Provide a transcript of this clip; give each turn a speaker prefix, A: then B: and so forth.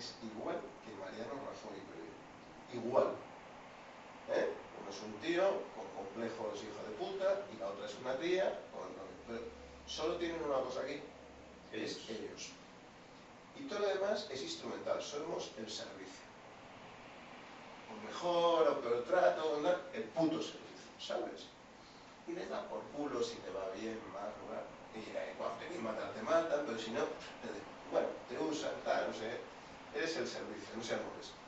A: es igual que Mariano Rajoy, pero igual. Uno es un tío con complejos hijo de puta y la otra es una tía pero solo tienen una cosa aquí, es ellos. Y todo lo demás es instrumental, somos el servicio. O mejor o peor trato, el puto servicio, ¿sabes? Y les da por culo si te va bien, mal, mal. Y cuando te quieren matar, te matan, pero si no, bueno, te usan, tal, no sé. Eres el servicio, no seas molesto.